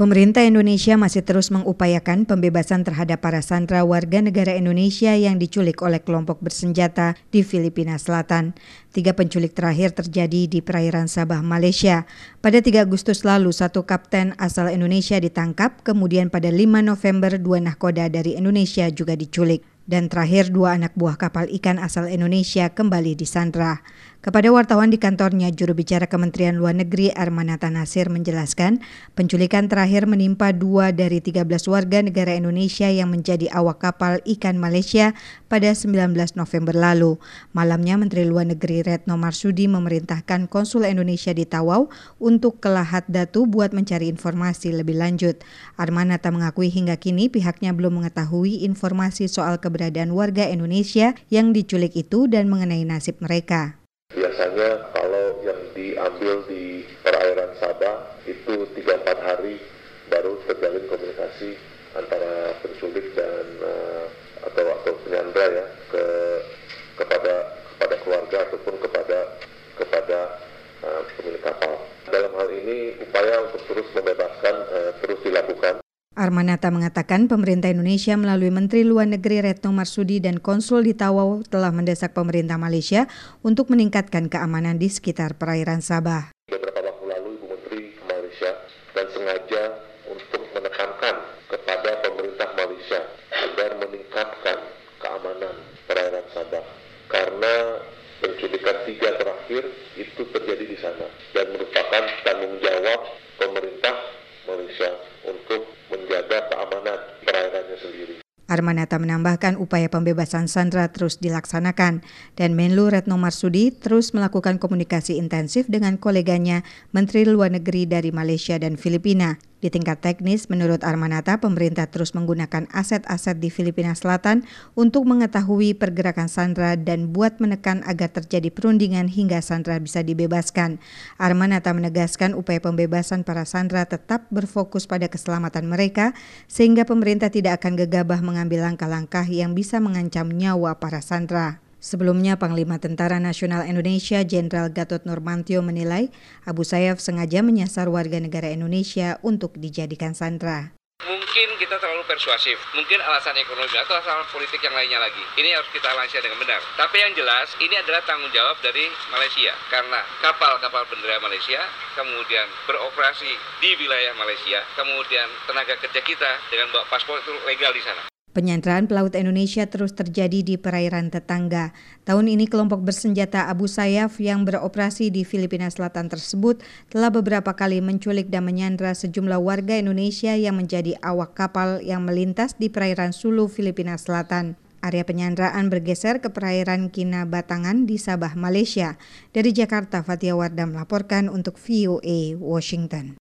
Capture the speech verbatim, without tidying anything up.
Pemerintah Indonesia masih terus mengupayakan pembebasan terhadap para sandera warga negara Indonesia yang diculik oleh kelompok bersenjata di Filipina Selatan. Tiga penculik terakhir terjadi di perairan Sabah, Malaysia. Pada tiga Agustus lalu, satu kapten asal Indonesia ditangkap, kemudian pada lima November dua nahkoda dari Indonesia juga diculik. Dan terakhir dua anak buah kapal ikan asal Indonesia kembali disandra. Kepada wartawan di kantornya, juru bicara Kementerian Luar Negeri Armanata Nasir menjelaskan, penculikan terakhir menimpa dua dari tiga belas warga negara Indonesia yang menjadi awak kapal ikan Malaysia pada sembilan belas November lalu. Malamnya, Menteri Luar Negeri Retno Marsudi memerintahkan konsul Indonesia di Tawau untuk ke Lahad Datu buat mencari informasi lebih lanjut. Armanata mengakui hingga kini pihaknya belum mengetahui informasi soal keberadaan warga Indonesia yang diculik itu dan mengenai nasib mereka. Biasanya kalau yang diambil di perairan Sabah itu tiga sampai empat hari baru terjalin komunikasi antara penculik dan uh, atau atau penyandra ya ke kepada kepada keluarga ataupun kepada kepada uh, pemilik kapal. Dalam hal ini upaya untuk terus membebaskan uh, terus dilakukan. Armanata mengatakan pemerintah Indonesia melalui Menteri Luar Negeri Retno Marsudi dan konsul di Tawau telah mendesak pemerintah Malaysia untuk meningkatkan keamanan di sekitar perairan Sabah. Beberapa waktu lalu Ibu Menteri ke Malaysia dan sengaja untuk menekankan kepada pemerintah Malaysia agar meningkatkan keamanan perairan Sabah karena penculikan tiga terakhir itu terjadi di sana dan merupakan tanggung jawab pemerintah Malaysia untuk menjaga keamanan perairannya sendiri. Armanata menambahkan upaya pembebasan sandera terus dilaksanakan dan Menlu Retno Marsudi terus melakukan komunikasi intensif dengan koleganya Menteri Luar Negeri dari Malaysia dan Filipina. Di tingkat teknis, menurut Armanata, pemerintah terus menggunakan aset-aset di Filipina Selatan untuk mengetahui pergerakan sandera dan buat menekan agar terjadi perundingan hingga sandera bisa dibebaskan. Armanata menegaskan upaya pembebasan para sandera tetap berfokus pada keselamatan mereka, sehingga pemerintah tidak akan gegabah mengambil langkah-langkah yang bisa mengancam nyawa para sandera. Sebelumnya, Panglima Tentara Nasional Indonesia Jenderal Gatot Nurmantio menilai Abu Sayyaf sengaja menyasar warga negara Indonesia untuk dijadikan sandera. Mungkin kita terlalu persuasif, mungkin alasan ekonomi atau alasan politik yang lainnya lagi. Ini harus kita analisa dengan benar. Tapi yang jelas, ini adalah tanggung jawab dari Malaysia. Karena kapal-kapal bendera Malaysia kemudian beroperasi di wilayah Malaysia, kemudian tenaga kerja kita dengan bawa paspor itu legal di sana. Penyanderaan pelaut Indonesia terus terjadi di perairan tetangga. Tahun ini kelompok bersenjata Abu Sayyaf yang beroperasi di Filipina Selatan tersebut telah beberapa kali menculik dan menyandra sejumlah warga Indonesia yang menjadi awak kapal yang melintas di perairan Sulu, Filipina Selatan. Area penyanderaan bergeser ke perairan Kinabatangan di Sabah, Malaysia. Dari Jakarta, Fatia Wardah melaporkan untuk V O A Washington.